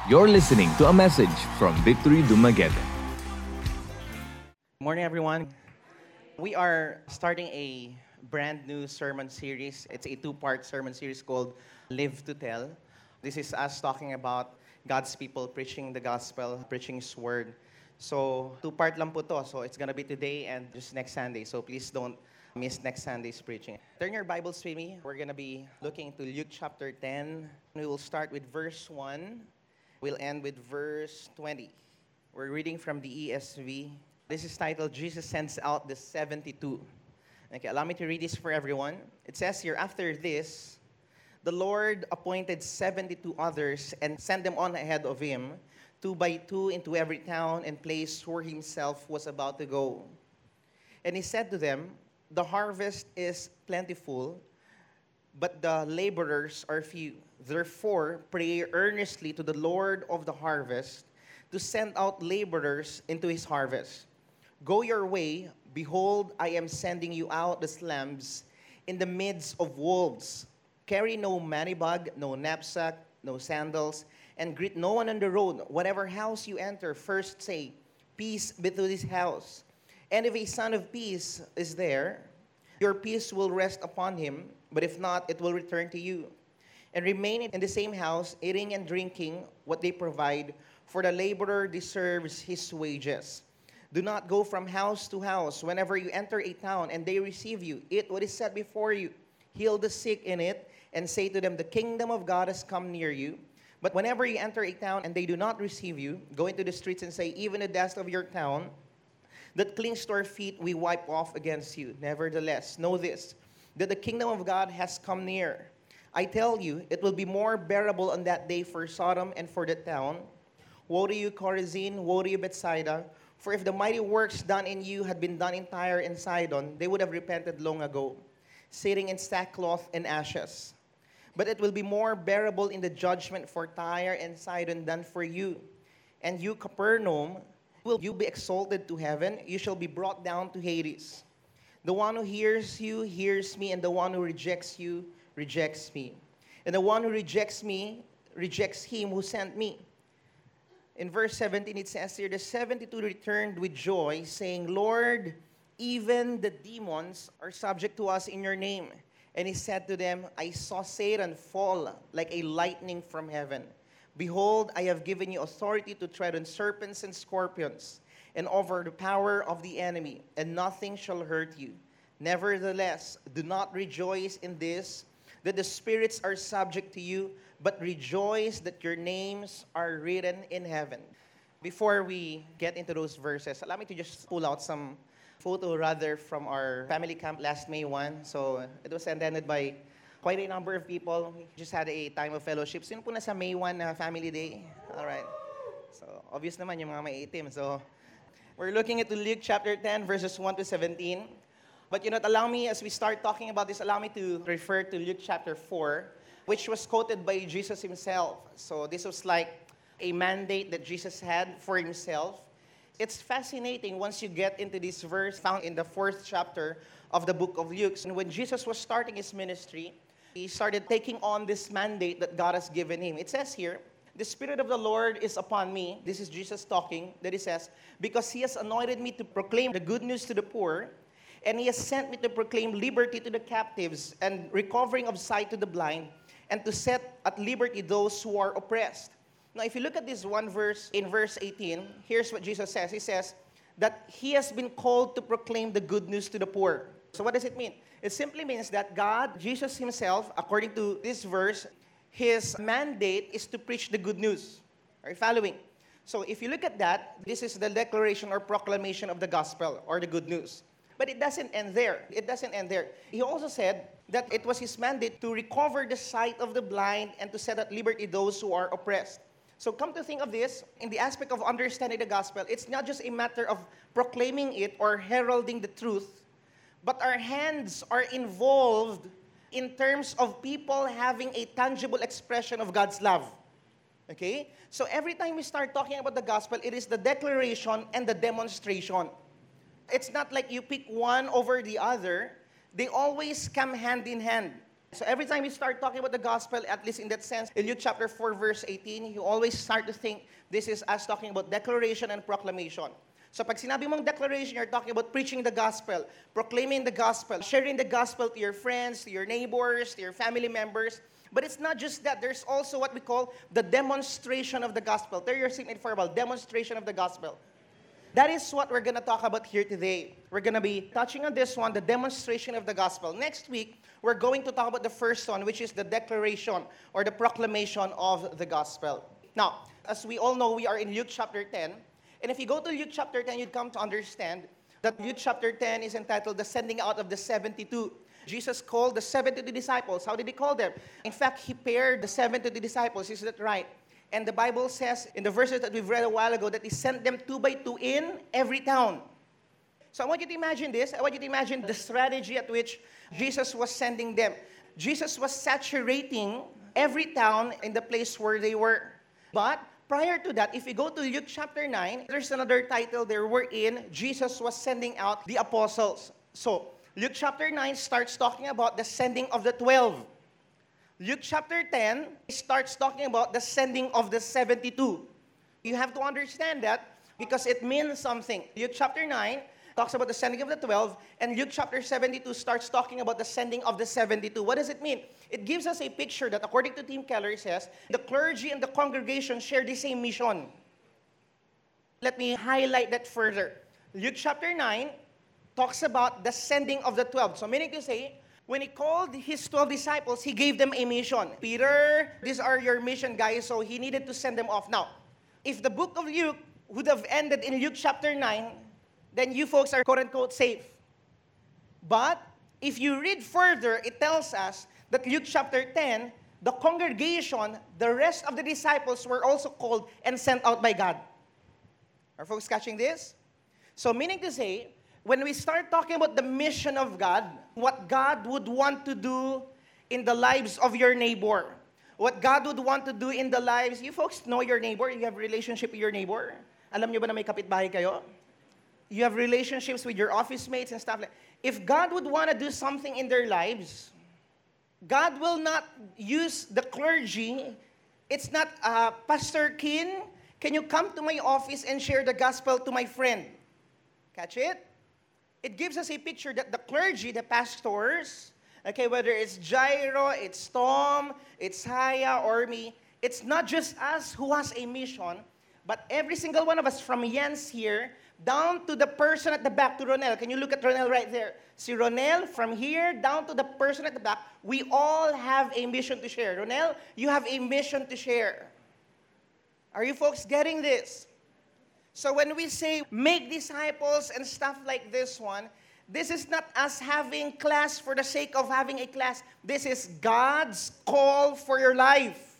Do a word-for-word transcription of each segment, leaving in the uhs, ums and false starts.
You're listening to a message from Victory Dumaguete. Morning, everyone. We are starting a brand new sermon series. It's a two-part sermon series called Live to Tell. This is us talking about God's people preaching the gospel, preaching His word. So, two-part lang po to. So, it's gonna be today and just next Sunday. So, please don't miss next Sunday's preaching. Turn your Bibles with me. We're gonna be looking to Luke chapter ten. We will start with verse one. We'll end with verse twenty. We're reading from the E S V. This is titled, Jesus Sends Out the seventy-two. Okay, allow me to read this for everyone. It says here, after this, the Lord appointed seventy-two others and sent them on ahead of Him, two by two into every town and place where Himself was about to go. And He said to them, the harvest is plentiful, but the laborers are few. Therefore, pray earnestly to the Lord of the harvest to send out laborers into His harvest. Go your way. Behold, I am sending you out as lambs in the midst of wolves. Carry no money bag, no knapsack, no sandals, and greet no one on the road. Whatever house you enter, first say, peace be to this house. And if a son of peace is there, your peace will rest upon him, but if not, it will return to you. And remain in the same house, eating and drinking what they provide, for the laborer deserves his wages. Do not go from house to house. Whenever you enter a town and they receive you, eat what is set before you. Heal the sick in it, and say to them, the kingdom of God has come near you. But whenever you enter a town and they do not receive you, go into the streets and say, even the dust of your town that clings to our feet we wipe off against you. Nevertheless, know this, that the kingdom of God has come near. I tell you, it will be more bearable on that day for Sodom and for the town. Woe to you, Chorazin! Woe to you, Bethsaida! For if the mighty works done in you had been done in Tyre and Sidon, they would have repented long ago, sitting in sackcloth and ashes. But it will be more bearable in the judgment for Tyre and Sidon than for you. And you, Capernaum, will you be exalted to heaven? You shall be brought down to Hades. The one who hears you hears me, and the one who rejects you rejects me. And the one who rejects me rejects him who sent me. In verse seventeen, it says here, the seventy-two returned with joy, saying, Lord, even the demons are subject to us in your name. And he said to them, I saw Satan fall like a lightning from heaven. Behold, I have given you authority to tread on serpents and scorpions, and over the power of the enemy, and nothing shall hurt you. Nevertheless, do not rejoice in this, that the spirits are subject to you, but rejoice that your names are written in heaven. Before we get into those verses, allow me to just pull out some photo rather from our family camp last May first. So it was attended by quite a number of people. We just had a time of fellowship. Sino po na sa May first na family day? All right. So obvious naman yung mga may itim. So we're looking at Luke chapter ten, verses one to seventeen. But you know, allow me, as we start talking about this, allow me to refer to Luke chapter four, which was quoted by Jesus Himself. So this was like a mandate that Jesus had for Himself. It's fascinating once you get into this verse found in the fourth chapter of the book of Luke. And when Jesus was starting His ministry, He started taking on this mandate that God has given Him. It says here, the Spirit of the Lord is upon me. This is Jesus talking, that He says, because He has anointed me to proclaim the good news to the poor, and He has sent me to proclaim liberty to the captives and recovering of sight to the blind, and to set at liberty those who are oppressed. Now, if you look at this one verse, in verse eighteen, here's what Jesus says. He says that He has been called to proclaim the good news to the poor. So what does it mean? It simply means that God, Jesus Himself, according to this verse, His mandate is to preach the good news. Are you following? So if you look at that, this is the declaration or proclamation of the gospel or the good news. But it doesn't end there. It doesn't end there. He also said that it was His mandate to recover the sight of the blind and to set at liberty those who are oppressed. So come to think of this, in the aspect of understanding the gospel, it's not just a matter of proclaiming it or heralding the truth, but our hands are involved in terms of people having a tangible expression of God's love. Okay? So every time we start talking about the gospel, it is the declaration and the demonstration. It's not like you pick one over the other. They always come hand in hand. So every time we start talking about the gospel, at least in that sense, in Luke chapter four, verse eighteen, you always start to think this is us talking about declaration and proclamation. So pag sinabi mong declaration, you're talking about preaching the gospel, proclaiming the gospel, sharing the gospel to your friends, to your neighbors, to your family members. But it's not just that. There's also what we call the demonstration of the gospel. Tell your seatmate for a while, demonstration of the gospel. That is what we're going to talk about here today. We're going to be touching on this one, the demonstration of the gospel. Next week, we're going to talk about the first one, which is the declaration or the proclamation of the gospel. Now, as we all know, we are in Luke chapter ten. And if you go to Luke chapter ten, you'd come to understand that Luke chapter ten is entitled The Sending Out of the seventy-two. Jesus called the seventy-two disciples. How did he call them? In fact, he paired the seventy-two disciples. Is that right? And the Bible says in the verses that we've read a while ago that he sent them two by two in every town. So I want you to imagine this. I want you to imagine the strategy at which Jesus was sending them. Jesus was saturating every town in the place where they were. But prior to that, if you go to Luke chapter nine, there's another title there wherein Jesus was sending out the apostles. So Luke chapter nine starts talking about the sending of the twelve. Luke chapter ten starts talking about the sending of the seventy-two. You have to understand that because it means something. Luke chapter nine talks about the sending of the twelve, and Luke chapter seventy-two starts talking about the sending of the seventy-two. What does it mean? It gives us a picture that, according to Tim Keller, says, the clergy and the congregation share the same mission. Let me highlight that further. Luke chapter nine talks about the sending of the twelve. So meaning to say, when he called his twelve disciples, he gave them a mission. Peter, these are your mission, guys. So he needed to send them off. Now, if the book of Luke would have ended in Luke chapter nine, then you folks are quote-unquote safe. But if you read further, it tells us that Luke chapter ten, the congregation, the rest of the disciples were also called and sent out by God. Are folks catching this? So meaning to say, when we start talking about the mission of God, what God would want to do in the lives of your neighbor, what God would want to do in the lives, you folks know your neighbor, you have a relationship with your neighbor. Alam nyo ba na may kapitbahay kayo? You have relationships with your office mates and stuff like that. If God would want to do something in their lives, God will not use the clergy. It's not, uh, Pastor Kin, can you come to my office and share the gospel to my friend? Catch it? It gives us a picture that the clergy, the pastors, okay, whether it's Jairo, it's Tom, it's Haya, or me, it's not just us who has a mission, but every single one of us from Jens here, down to the person at the back, to Ronel. Can you look at Ronel right there? See Ronel, from here down to the person at the back, we all have a mission to share. Ronel, you have a mission to share. Are you folks getting this? So when we say make disciples and stuff like this one, this is not us having class for the sake of having a class. This is God's call for your life.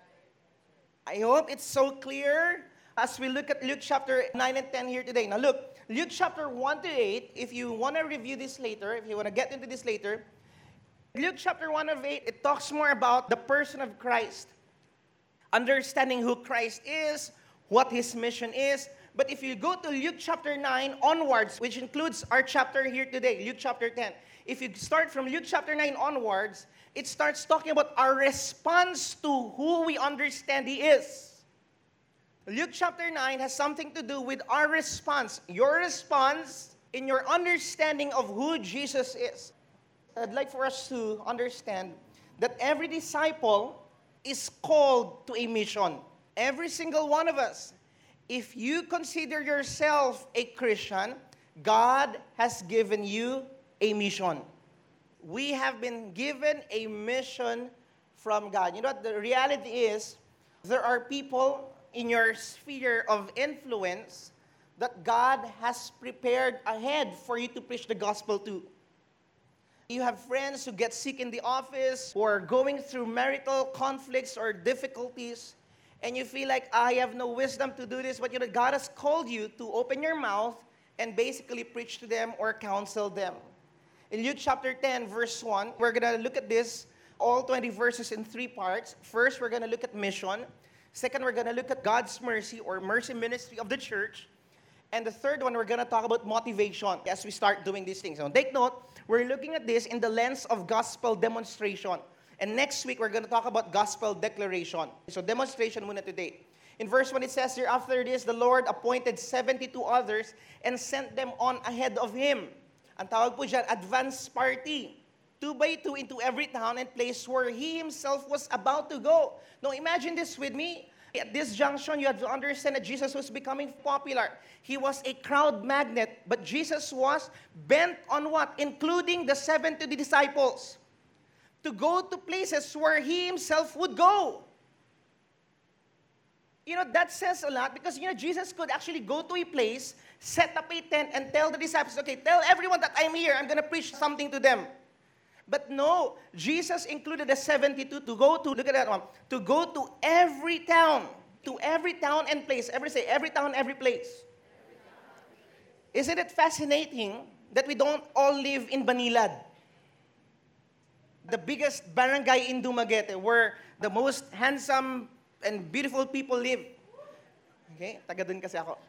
I hope it's so clear as we look at Luke chapter nine and ten here today. Now look, Luke chapter one to eight, if you want to review this later, if you want to get into this later, Luke chapter one of eight, it talks more about the person of Christ. Understanding who Christ is, what His mission is. But if you go to Luke chapter nine onwards, which includes our chapter here today, Luke chapter ten, if you start from Luke chapter nine onwards, it starts talking about our response to who we understand He is. Luke chapter nine has something to do with our response, your response in your understanding of who Jesus is. I'd like for us to understand that every disciple is called to a mission. Every single one of us. If you consider yourself a Christian, God has given you a mission. We have been given a mission from God. You know what the reality is? There are people in your sphere of influence that God has prepared ahead for you to preach the gospel to. You have friends who get sick in the office, who are going through marital conflicts or difficulties, and you feel like, I have no wisdom to do this, but you know, God has called you to open your mouth and basically preach to them or counsel them. In Luke chapter ten, verse one, we're going to look at this, all twenty verses in three parts. First, we're going to look at mission. Second, we're going to look at God's mercy or mercy ministry of the church. And the third one, we're going to talk about motivation as we start doing these things. So take note, we're looking at this in the lens of gospel demonstration. And next week, we're going to talk about gospel declaration. So demonstration muna today. In verse one, it says here, after this, the Lord appointed seventy-two others and sent them on ahead of Him. Ang tawag po dyan, advance party. Two by two into every town and place where He Himself was about to go. Now imagine this with me. At this junction, you have to understand that Jesus was becoming popular. He was a crowd magnet, but Jesus was bent on what? Including the seventy disciples. To go to places where He Himself would go. You know, that says a lot because, you know, Jesus could actually go to a place, set up a tent, and tell the disciples, okay, tell everyone that I'm here. I'm going to preach something to them. But no, Jesus included the seventy-two to go to, look at that one, to go to every town, to every town and place. Every say, every town, every place. Isn't it fascinating that we don't all live in Banilad? The biggest barangay in Dumaguete, where the most handsome and beautiful people live. Okay? Taga dun kasi ako.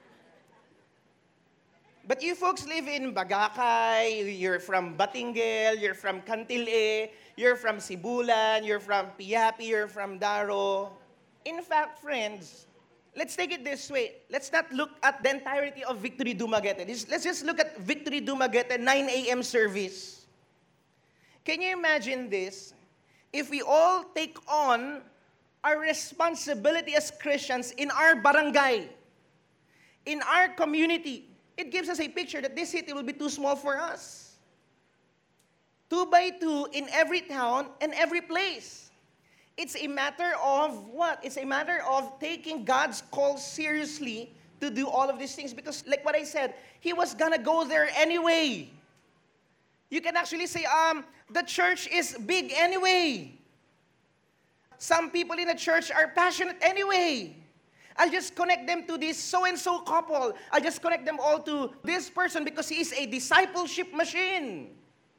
But you folks live in Bagakay, you're from Batingel, you're from Cantile, you're from Sibulan, you're from Piapi, you're from Daro. In fact, friends, let's take it this way. Let's not look at the entirety of Victory Dumaguete. Let's just look at Victory Dumaguete nine a.m. service. Can you imagine this? If we all take on our responsibility as Christians in our barangay, in our community, it gives us a picture that this city will be too small for us. Two by two in every town and every place. It's a matter of what? It's a matter of taking God's call seriously to do all of these things. Because like what I said, He was gonna go there anyway. You can actually say, um, the church is big anyway. Some people in the church are passionate anyway. I'll just connect them to this so-and-so couple. I'll just connect them all to this person because he is a discipleship machine.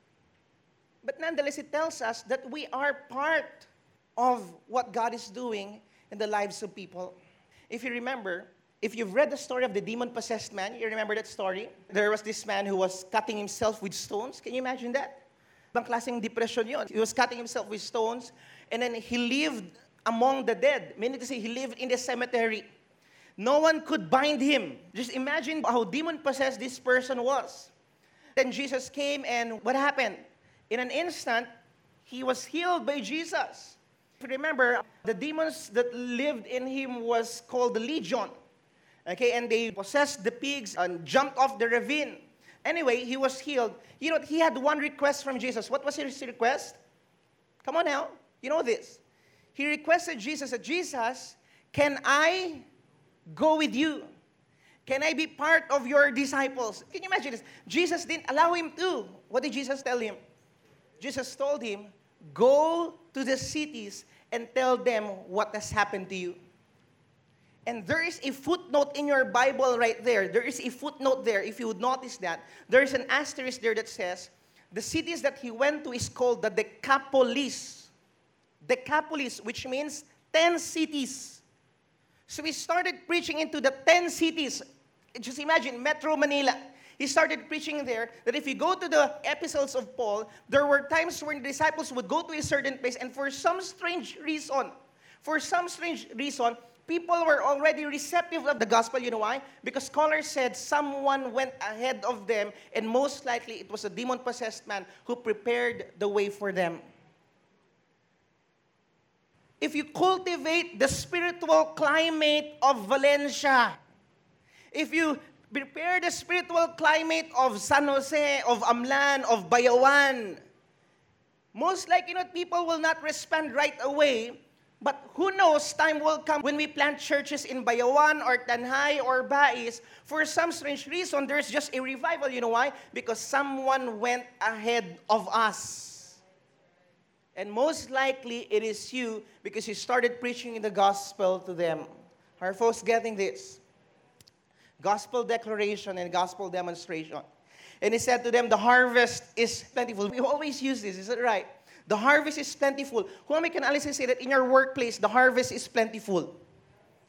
But nonetheless, it tells us that we are part of what God is doing in the lives of people. If you remember, if you've read the story of the demon-possessed man, you remember that story? There was this man who was cutting himself with stones. Can you imagine that? Ibang klaseng depression yun. He was cutting himself with stones, and then he lived among the dead. Meaning to say, he lived in the cemetery. No one could bind him. Just imagine how demon-possessed this person was. Then Jesus came, and what happened? In an instant, he was healed by Jesus. If you remember, the demons that lived in him was called the Legion. Okay, and they possessed the pigs and jumped off the ravine. Anyway, he was healed. You know, he had one request from Jesus. What was his request? Come on now. You know this. He requested Jesus that, Jesus, can I go with you? Can I be part of your disciples? Can you imagine this? Jesus didn't allow him to. What did Jesus tell him? Jesus told him, go to the cities and tell them what has happened to you. And there is a footnote in your Bible right there. There is a footnote there. If you would notice that, there is an asterisk there that says, the cities that he went to is called the Decapolis. Decapolis, which means ten cities. So he started preaching into the ten cities. Just imagine, Metro Manila. He started preaching there that if you go to the epistles of Paul, there were times when the disciples would go to a certain place, and for some strange reason, for some strange reason, people were already receptive of the gospel. You know why? Because scholars said someone went ahead of them, and most likely it was a demon-possessed man who prepared the way for them. If you cultivate the spiritual climate of Valencia, if you prepare the spiritual climate of San Jose, of Amlan, of Bayawan, most likely not people will not respond right away. But who knows, time will come when we plant churches in Bayawan or Tanhay or Bais. For some strange reason, there's just a revival. You know why? Because someone went ahead of us. And most likely, it is you because you started preaching the gospel to them. Are folks getting this? Gospel declaration and gospel demonstration. And he said to them, the harvest is plentiful. We always use this, is that right? The harvest is plentiful. Who am I can honestly say that in your workplace, the harvest is plentiful?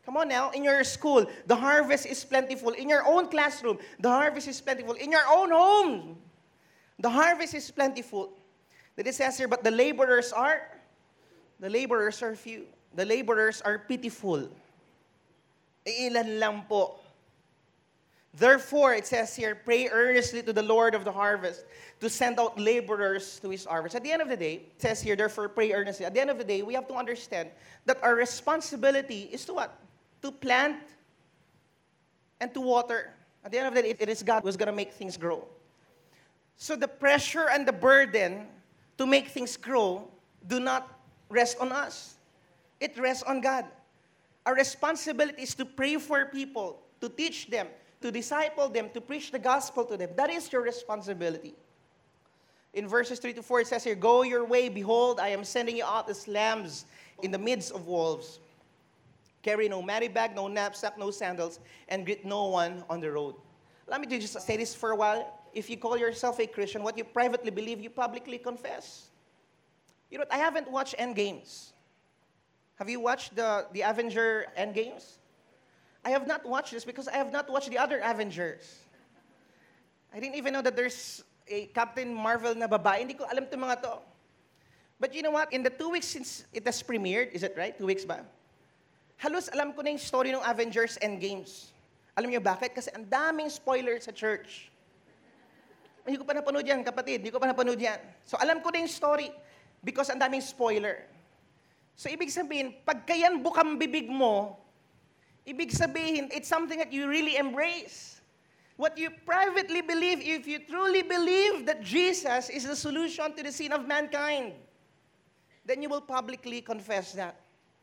Come on now, in your school, the harvest is plentiful. In your own classroom, the harvest is plentiful. In your own home, the harvest is plentiful. Then it says here, but the laborers are, the laborers are few. The laborers are pitiful. Ilan lang po. Therefore, it says here, pray earnestly to the Lord of the harvest to send out laborers to his harvest. At the end of the day, it says here, therefore, pray earnestly. At the end of the day, we have to understand that our responsibility is to what? To plant and to water. At the end of the day, it is God who's going to make things grow. So the pressure and the burden to make things grow do not rest on us. It rests on God. Our responsibility is to pray for people, to teach them, to disciple them, to preach the gospel to them. That is your responsibility. In verses three to four, it says here, go your way, behold, I am sending you out as lambs in the midst of wolves. Carry no money bag, no knapsack, no sandals, and greet no one on the road. Let me just say this for a while. If you call yourself a Christian, what you privately believe, you publicly confess. You know what? I haven't watched Endgames. Have you watched the, the Avenger Endgames? I have not watched this because I have not watched the other Avengers. I didn't even know that there's a Captain Marvel na babae. Hindi ko alam itong mga to. But you know what? In the two weeks since it has premiered, is it right? Two weeks ba? Halos alam ko na yung story ng Avengers Endgames. Alam niyo bakit? Kasi ang daming spoilers sa church. Hindi ko pa napanood yan, kapatid. Hindi ko pa napanood yan. So alam ko na yung story because ang daming spoiler. So ibig sabihin, pagka yan bukang bibig mo, ibig sabihin, it's something that you really embrace. What you privately believe, if you truly believe that Jesus is the solution to the sin of mankind, then you will publicly confess that.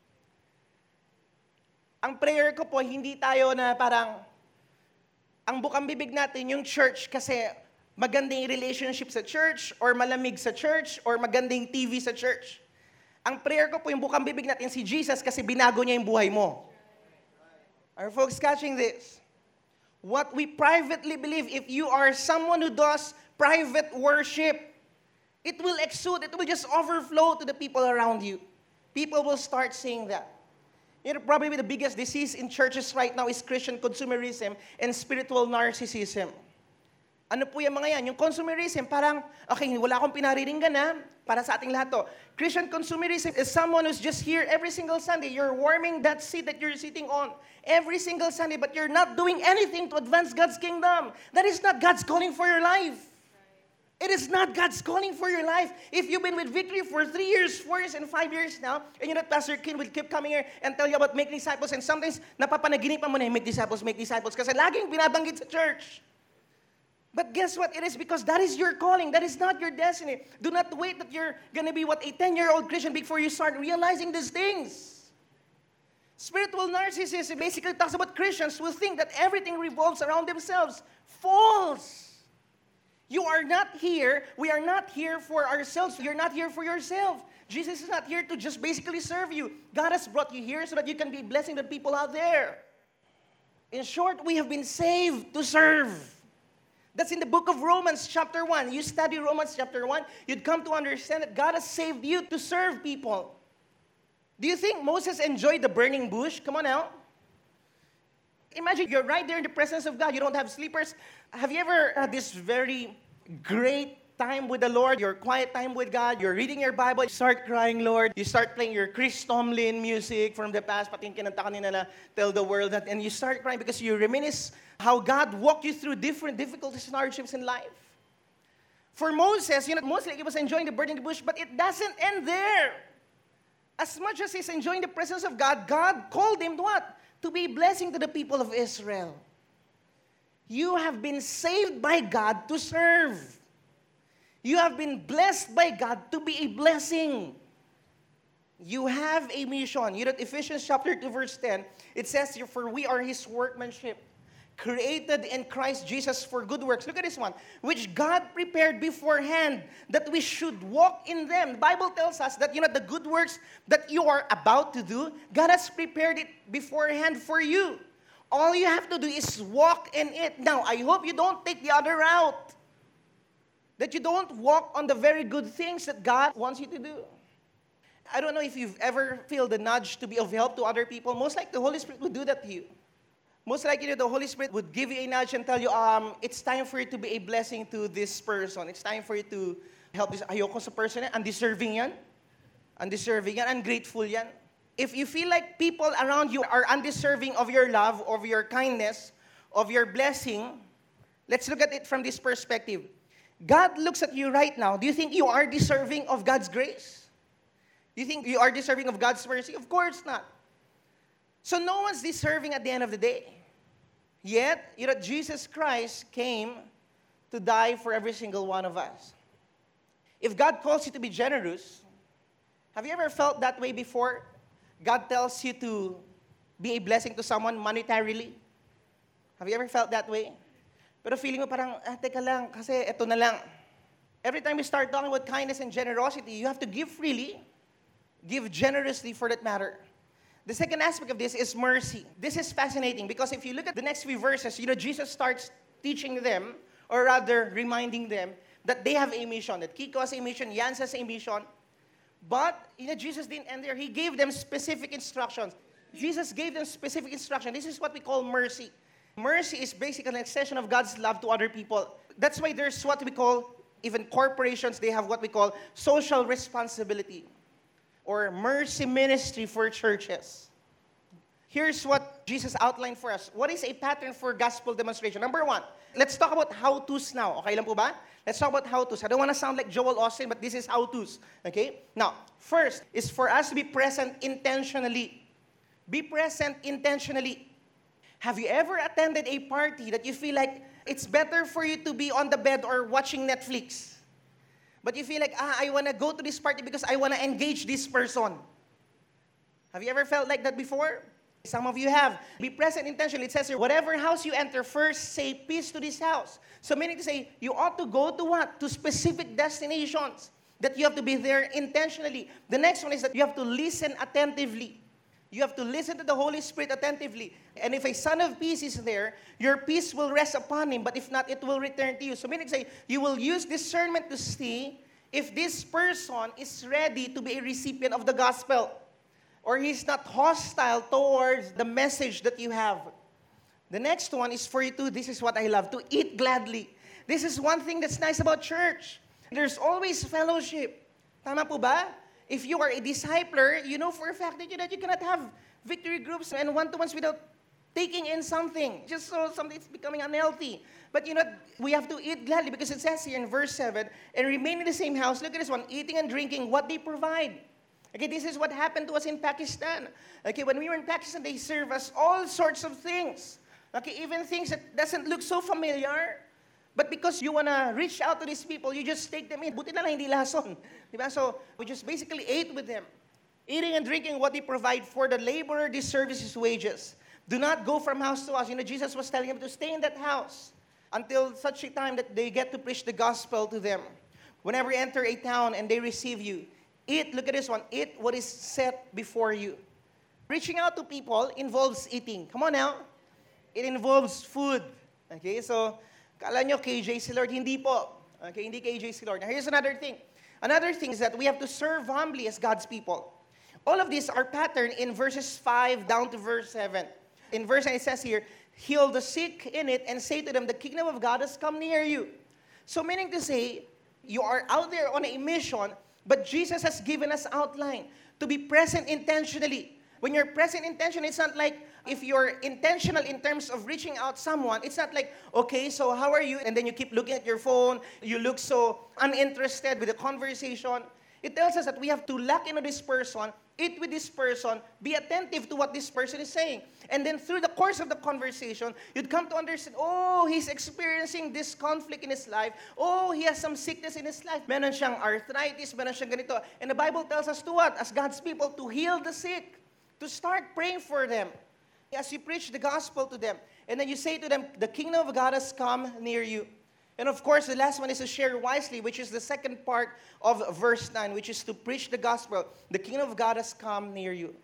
Ang prayer ko po, hindi tayo na parang, ang bukang bibig natin, yung church, kasi magandang relationship sa church, or malamig sa church, or magandang T V sa church. Ang prayer ko po, yung bukang bibig natin si Jesus, kasi binago niya yung buhay mo. Are folks catching this? What we privately believe, if you are someone who does private worship, it will exude, it will just overflow to the people around you. People will start saying that. You know, probably the biggest disease in churches right now is Christian consumerism and spiritual narcissism. Ano po yung mga yan? Yung consumerism, parang, okay, wala akong pinariringgan na, para sa ating lahat to. Christian consumerism is someone who's just here every single Sunday. You're warming that seat that you're sitting on every single Sunday, but you're not doing anything to advance God's kingdom. That is not God's calling for your life. It is not God's calling for your life. If you've been with Victory for three years, four years, and five years now, and you know, Pastor Kin will keep coming here and tell you about making disciples, and sometimes napapanaginipan mo na make disciples, make disciples, kasi laging binabanggit sa church. But guess what? It is because that is your calling. That is not your destiny. Do not wait that you're going to be what, a ten-year-old Christian before you start realizing these things. Spiritual narcissism basically talks about Christians who think that everything revolves around themselves. False. You are not here. We are not here for ourselves. You're not here for yourself. Jesus is not here to just basically serve you. God has brought you here so that you can be blessing the people out there. In short, we have been saved to serve. That's in the book of Romans chapter one. You study Romans chapter one, you'd come to understand that God has saved you to serve people. Do you think Moses enjoyed the burning bush? Come on now. Imagine you're right there in the presence of God. You don't have sleepers. Have you ever had this very great time with the Lord, your quiet time with God, you're reading your Bible, you start crying, Lord, you start playing your Chris Tomlin music from the past, pati yung kinanta kanina na Tell the World That, and you start crying because you reminisce how God walked you through different difficulties and hardships in life. For Moses, you know, most likely he was enjoying the burning bush, but it doesn't end there. As much as he's enjoying the presence of God, God called him to what? To be a blessing to the people of Israel. You have been saved by God to serve. You have been blessed by God to be a blessing. You have a mission. You know, Ephesians chapter two, verse ten, it says, for we are His workmanship, created in Christ Jesus for good works. Look at this one. Which God prepared beforehand that we should walk in them. The Bible tells us that, you know, the good works that you are about to do, God has prepared it beforehand for you. All you have to do is walk in it. Now, I hope you don't take the other route. That you don't walk on the very good things that God wants you to do. I don't know if you've ever feel the nudge to be of help to other people. Most likely the Holy Spirit would do that to you. Most likely the Holy Spirit would give you a nudge and tell you, um, it's time for you to be a blessing to this person. It's time for you to help this. Ayoko sa person yan. Undeserving yan. Undeserving yan. Ungrateful yan. If you feel like people around you are undeserving of your love, of your kindness, of your blessing, let's look at it from this perspective. God looks at you right now. Do you think you are deserving of God's grace? Do you think you are deserving of God's mercy? Of course not. So no one's deserving at the end of the day. Yet, you know, Jesus Christ came to die for every single one of us. If God calls you to be generous, have you ever felt that way before? God tells you to be a blessing to someone monetarily. Have you ever felt that way? Pero feeling mo parang, ah, teka lang, kasi eto na lang. Every time we start talking about kindness and generosity, you have to give freely, give generously for that matter. The second aspect of this is mercy. This is fascinating because if you look at the next few verses, you know, Jesus starts teaching them, or rather reminding them, that they have a mission, that Kiko has a mission, Jans has a mission. But, you know, Jesus didn't end there. He gave them specific instructions. Jesus gave them specific instructions. This is what we call mercy. Mercy is basically an extension of God's love to other people. That's why there's what we call, even corporations, they have what we call social responsibility or mercy ministry for churches. Here's what Jesus outlined for us. What is a pattern for gospel demonstration? Number one, let's talk about how-tos now. Okay lang po ba? Let's talk about how-tos. I don't want to sound like Joel Austin, but this is how-tos. Okay? Now, first is for us to be present intentionally. Be present intentionally. Have you ever attended a party that you feel like it's better for you to be on the bed or watching Netflix? But you feel like, ah, I want to go to this party because I want to engage this person. Have you ever felt like that before? Some of you have. Be present intentionally. It says here, whatever house you enter, first say peace to this house. So meaning to say, you ought to go to what? To specific destinations. That you have to be there intentionally. The next one is that you have to listen attentively. You have to listen to the Holy Spirit attentively. And if a son of peace is there, your peace will rest upon him. But if not, it will return to you. So meaning to say, you will use discernment to see if this person is ready to be a recipient of the gospel. Or he's not hostile towards the message that you have. The next one is for you to, this is what I love, to eat gladly. This is one thing that's nice about church. There's always fellowship. Tama po ba? If you are a discipler, you know for a fact that you, that you cannot have victory groups and one-to-ones without taking in something. Just so something is becoming unhealthy. But you know, we have to eat gladly because it says here in verse seven, and remain in the same house. Look at this one, eating and drinking what they provide. Okay, this is what happened to us in Pakistan. Okay, when we were in Pakistan, they serve us all sorts of things. Okay, even things that doesn't look so familiar. But because you want to reach out to these people, you just take them in. Buti na lang hindi lason. Diba? So, we just basically ate with them. Eating and drinking what they provide for the laborer, this service is wages. Do not go from house to house. You know, Jesus was telling them to stay in that house until such a time that they get to preach the gospel to them. Whenever you enter a town and they receive you, eat, look at this one, eat what is set before you. Reaching out to people involves eating. Come on now. It involves food. Okay, so, kala nyo K J C Lord, hindi po. Okay, hindi K J C Lord. Now, here's another thing. Another thing is that we have to serve humbly as God's people. All of these are patterned in verses five down to verse seven. In verse nine, it says here, heal the sick in it and say to them, the kingdom of God has come near you. So meaning to say, you are out there on a mission, but Jesus has given us outline to be present intentionally. When you're present intentionally, it's not like if you're intentional in terms of reaching out someone, it's not like, okay, so how are you? And then you keep looking at your phone. You look so uninterested with the conversation. It tells us that we have to lock into this person, eat with this person, be attentive to what this person is saying. And then through the course of the conversation, you'd come to understand, oh, he's experiencing this conflict in his life. Oh, he has some sickness in his life. Meron siyang arthritis, meron siyang ganito. And the Bible tells us to what? As God's people, to heal the sick. To start praying for them. As you preach the gospel to them. And then you say to them, the kingdom of God has come near you. And of course, the last one is to share wisely, which is the second part of verse nine, which is to preach the gospel. The kingdom of God has come near you.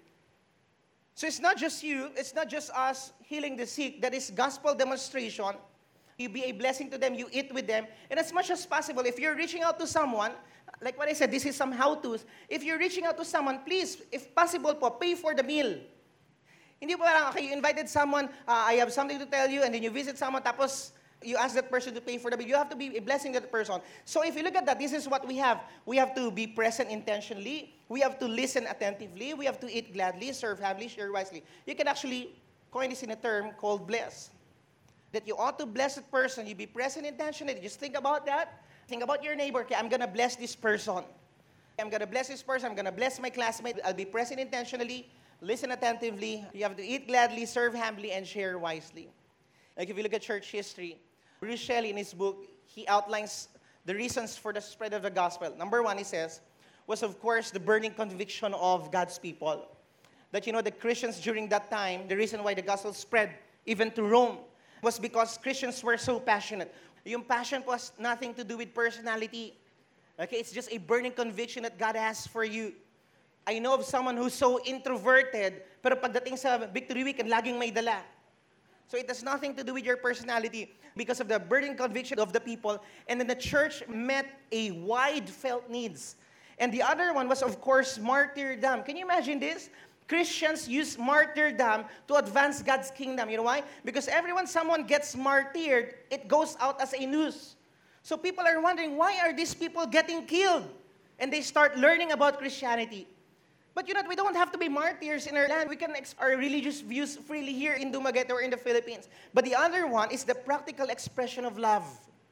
So it's not just you, it's not just us healing the sick. That is gospel demonstration. You be a blessing to them, you eat with them. And as much as possible, if you're reaching out to someone, Like what I said, this is some how-tos. If you're reaching out to someone, please, if possible po, pay for the meal. Hindi po parang, okay, you invited someone, uh, I have something to tell you, and then you visit someone, tapos you ask that person to pay for the bill. You have to be a blessing to that person. So if you look at that, this is what we have. We have to be present intentionally. We have to listen attentively. We have to eat gladly, serve humbly, share wisely. You can actually coin this in a term called bless. That you ought to bless that person. You be present intentionally. Just think about that. Think about your neighbor. Okay, I'm going to bless this person. I'm going to bless this person. I'm going to bless my classmate. I'll be present intentionally. Listen attentively. You have to eat gladly, serve humbly, and share wisely. Like if you look at church history, Bruce Shelley, in his book, he outlines the reasons for the spread of the gospel. Number one, he says, was of course the burning conviction of God's people. That, you know, the Christians during that time, the reason why the gospel spread even to Rome was because Christians were so passionate. Yung passion was nothing to do with personality. Okay, it's just a burning conviction that God has for you. I know of someone who's so introverted, pero pagdating sa Victory Weekend, laging may dala. So it has nothing to do with your personality because of the burning conviction of the people. And then the church met a wide felt needs. And the other one was, of course, martyrdom. Can you imagine this? Christians use martyrdom to advance God's kingdom. You know why? Because every time someone gets martyred, it goes out as a news. So people are wondering, why are these people getting killed? And they start learning about Christianity. But you know, we don't have to be martyrs in our land. We can express our religious views freely here in Dumaguete or in the Philippines. But the other one is the practical expression of love.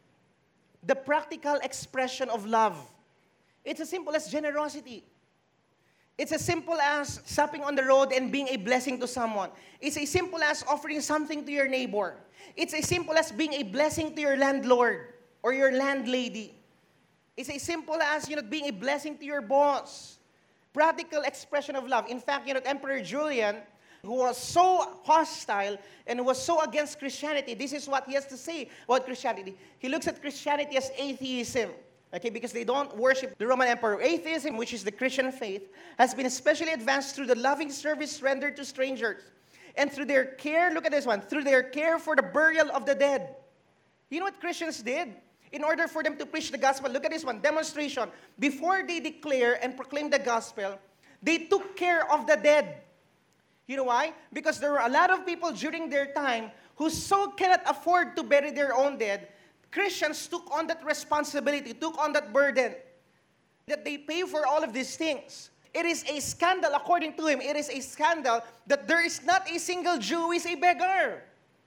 The practical expression of love. It's as simple as generosity. It's as simple as stopping on the road and being a blessing to someone. It's as simple as offering something to your neighbor. It's as simple as being a blessing to your landlord or your landlady. It's as simple as, you know, being a blessing to your boss. Practical expression of love. In fact, you know, Emperor Julian, who was so hostile and who was so against Christianity, this is what he has to say about Christianity. He looks at Christianity as atheism. Okay, because they don't worship the Roman Emperor. Atheism, which is the Christian faith, has been especially advanced through the loving service rendered to strangers. And through their care, look at this one, through their care for the burial of the dead. You know what Christians did? In order for them to preach the gospel, look at this one, demonstration. Before they declare and proclaim the gospel, they took care of the dead. You know why? Because there were a lot of people during their time who so cannot afford to bury their own dead. Christians took on that responsibility, took on that burden, that they pay for all of these things. It is a scandal, according to him, it is a scandal that there is not a single Jew who is a beggar.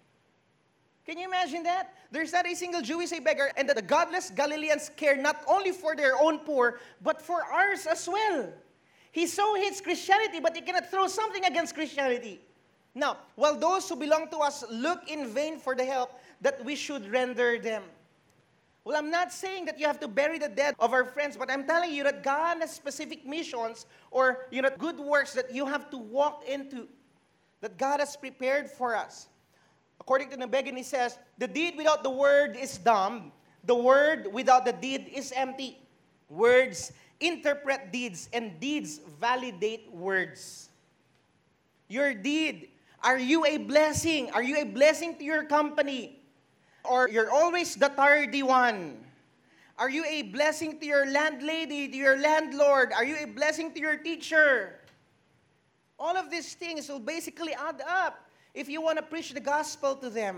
Can you imagine that? There's not a single Jew who is a beggar, and that the godless Galileans care not only for their own poor, but for ours as well. He so hates Christianity, but he cannot throw something against Christianity. Now, while those who belong to us look in vain for the help that we should render them. Well, I'm not saying that you have to bury the dead of our friends, but I'm telling you that God has specific missions or, you know, good works that you have to walk into, that God has prepared for us. According to Nabegin, he says, the deed without the word is dumb. The word without the deed is empty. Words interpret deeds, and deeds validate words. Your deed, are you a blessing? Are you a blessing to your company? Or you're always the tardy one? Are you a blessing to your landlady, to your landlord? Are you a blessing to your teacher? All of these things will basically add up if you want to preach the gospel to them.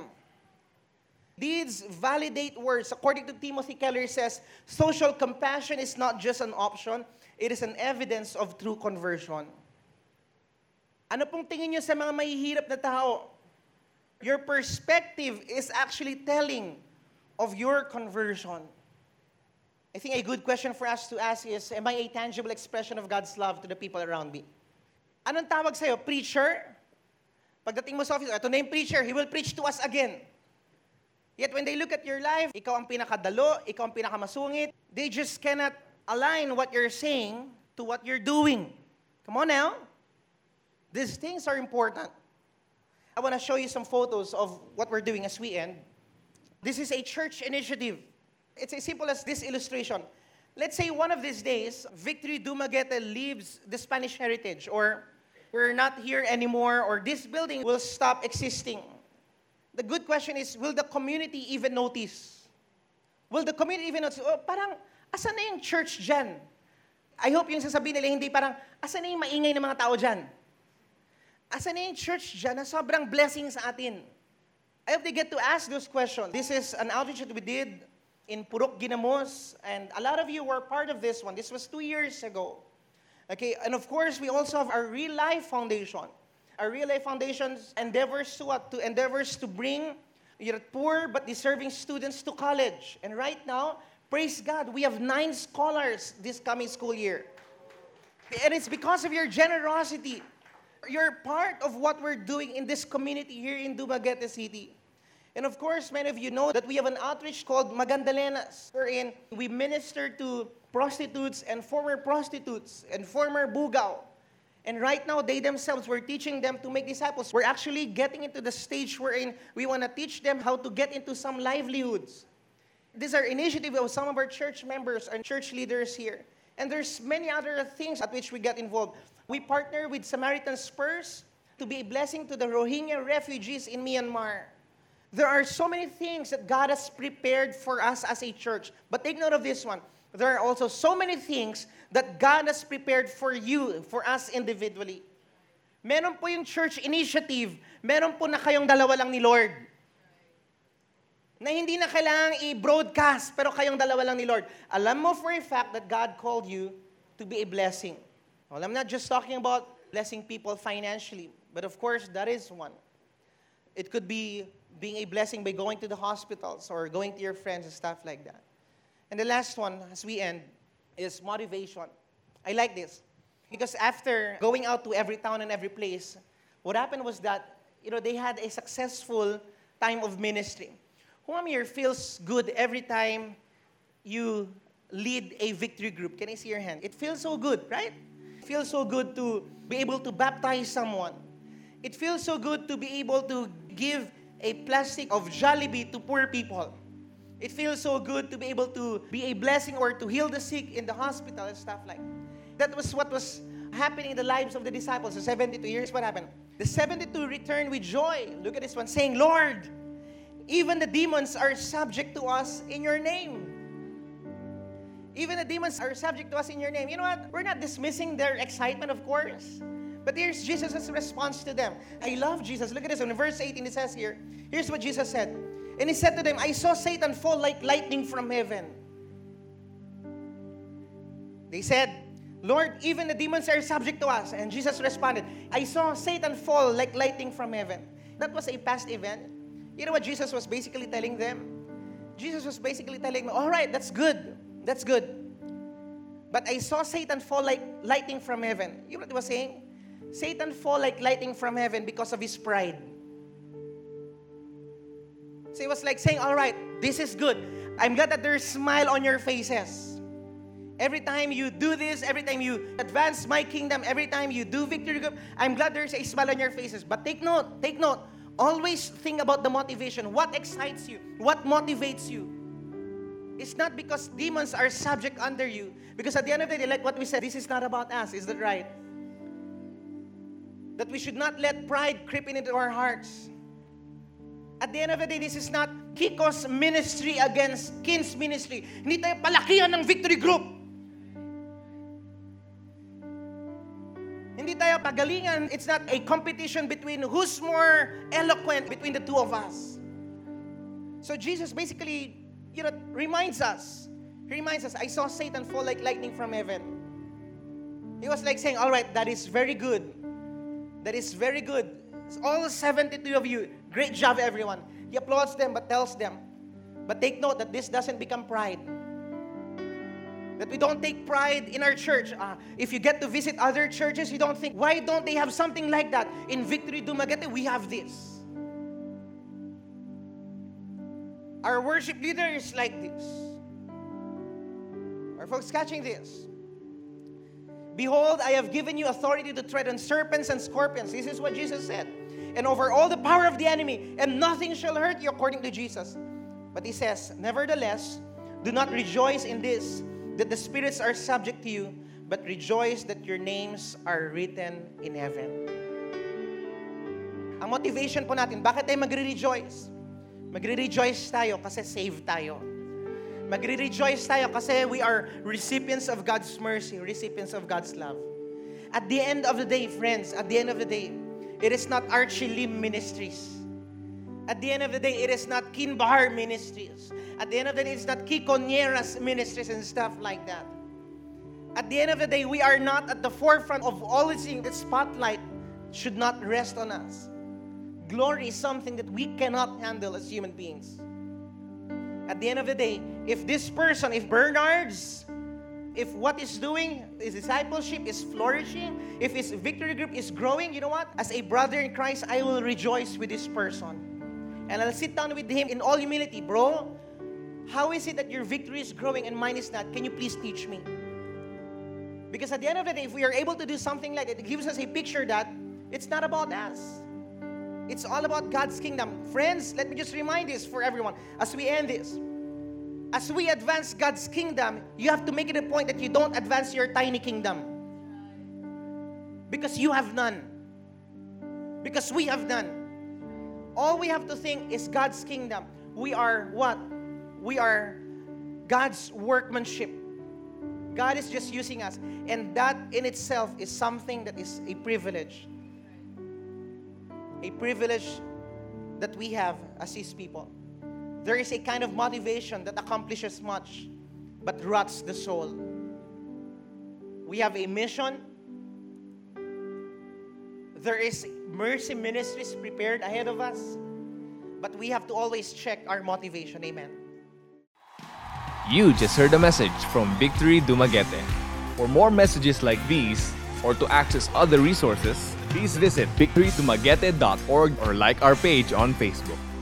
Deeds validate words. According to Timothy Keller, says, social compassion is not just an option, it is an evidence of true conversion. Ano pong tingin nyo sa mga mahihirap na tao? Your perspective is actually telling of your conversion. I think a good question for us to ask is, am I a tangible expression of God's love to the people around me? Anong tawag sa'yo? Preacher? Pagdating mo sa office, ito na yung preacher, he will preach to us again. Yet when they look at your life, ikaw ang pinakadalo, ikaw ang pinakamasungit, they just cannot align what you're saying to what you're doing. Come on now. These things are important. I want to show you some photos of what we're doing as we end. This is a church initiative. It's as simple as this illustration. Let's say one of these days, Victory Dumaguete leaves the Spanish heritage, or we're not here anymore, or this building will stop existing. The good question is, will the community even notice? Will the community even notice? Oh, parang Asan na yung church dyan? I hope yung sasabihin nila hindi parang, asan na yung maingay ng mga tao dyan? Asan na yung church dyan na sobrang blessing sa atin? I hope they get to ask those questions. This is an outreach that we did in Purok Ginamos, and a lot of you were part of this one. This was two years ago. Okay, and of course, we also have our Real Life Foundation. Our Real Life Foundation's endeavors to what? To endeavors to bring your poor but deserving students to college. And right now, praise God, we have nine scholars this coming school year. And it's because of your generosity. You're part of what we're doing in this community here in Dumaguete City. And of course, many of you know that we have an outreach called Magandalenas, wherein we minister to prostitutes and former prostitutes and former bugaw. And right now, they themselves, we're teaching them to make disciples. We're actually getting into the stage wherein we want to teach them how to get into some livelihoods. These are initiatives of some of our church members and church leaders here. And there's many other things at which we get involved. We partner with Samaritan Spurs to be a blessing to the Rohingya refugees in Myanmar. There are so many things that God has prepared for us as a church. But take note of this one. There are also so many things that God has prepared for you, for us individually. Meron po yung church initiative. Meron po na kayong dalawa lang ni Lord. Na hindi na kailangang i-broadcast, pero kayong dalawa lang ni Lord. Alam mo for a fact that God called you to be a blessing. Well, I'm not just talking about blessing people financially, but of course, that is one. It could be being a blessing by going to the hospitals or going to your friends and stuff like that. And the last one, as we end, is motivation. I like this. Because after going out to every town and every place, what happened was that, you know, they had a successful time of ministry. Who among here feels good every time you lead a victory group? Can I see your hand? It feels so good, right? It feels so good to be able to baptize someone. It feels so good to be able to give a plastic of Jollibee to poor people. It feels so good to be able to be a blessing or to heal the sick in the hospital and stuff like that. That was what was happening in the lives of the disciples. The seventy-two years, what happened? The seventy-two returned with joy. Look at this one, saying, Lord, even the demons are subject to us in your name. Even the demons are subject to us in your name. You know what? We're not dismissing their excitement, of course. But here's Jesus' response to them. I love Jesus. Look at this. In verse eighteen, it says here, here's what Jesus said. And he said to them, I saw Satan fall like lightning from heaven. They said, Lord, even the demons are subject to us. And Jesus responded, I saw Satan fall like lightning from heaven. That was a past event. You know what Jesus was basically telling them? Jesus was basically telling them, all right, that's good. That's good. But I saw Satan fall like lightning from heaven. You know what he was saying? Satan fall like lightning from heaven because of his pride. So he was like saying, all right, this is good. I'm glad that there's a smile on your faces. Every time you do this, every time you advance my kingdom, every time you do victory group, I'm glad there's a smile on your faces. But take note, take note. Always think about the motivation. What excites you? What motivates you? It's not because demons are subject under you. Because at the end of the day, like what we said, this is not about us. Is that right? That we should not let pride creep into our hearts. At the end of the day, this is not Kiko's ministry against Kin's ministry. Hindi tayo palakihan ng victory group. Hindi tayo pagalingan. It's not a competition between who's more eloquent between the two of us. So Jesus basically, you know, reminds us. He reminds us, I saw Satan fall like lightning from heaven. He was like saying, all right, that is very good. That is very good. All seventy-two of you, great job, everyone. He applauds them but tells them, but take note that this doesn't become pride. That we don't take pride in our church. Uh, if you get to visit other churches, you don't think, why don't they have something like that? In Victory Dumaguete, we have this. Our worship leader is like this. Are folks catching this? Behold, I have given you authority to tread on serpents and scorpions. This is what Jesus said. And over all the power of the enemy, and nothing shall hurt you, according to Jesus. But he says, nevertheless, do not rejoice in this, that the spirits are subject to you, but rejoice that your names are written in heaven. Ang motivation po natin, bakit tayo magre-rejoice? Magre-rejoice tayo kasi saved tayo. Magre-rejoice tayo kasi we are recipients of God's mercy, recipients of God's love. At the end of the day, friends, at the end of the day, it is not Archie Lim Ministries. At the end of the day, it is not Kin Bahar Ministries. At the end of the day, it's not Kiko Nieras Ministries and stuff like that. At the end of the day, we are not at the forefront of all these things. The spotlight should not rest on us. Glory is something that we cannot handle as human beings. At the end of the day, if this person, if Bernard's, if what is doing, his discipleship is flourishing, if his victory group is growing, you know what? As a brother in Christ, I will rejoice with this person. And I'll sit down with him in all humility. Bro, how is it that your victory is growing and mine is not? Can you please teach me? Because at the end of the day, if we are able to do something like that, it gives us a picture that it's not about us. It's all about God's kingdom. Friends, let me just remind this for everyone as we end this. As we advance God's kingdom, you have to make it a point that you don't advance your tiny kingdom. Because you have none. Because we have none. All we have to think is God's kingdom. We are what? We are God's workmanship. God is just using us. And that in itself is something that is a privilege. A privilege that we have as His people. There is a kind of motivation that accomplishes much, but rots the soul. We have a mission. There is mercy ministries prepared ahead of us, but we have to always check our motivation. Amen. You just heard a message from Victory Dumaguete. For more messages like these, or to access other resources, please visit victory dumaguete dot org or like our page on Facebook.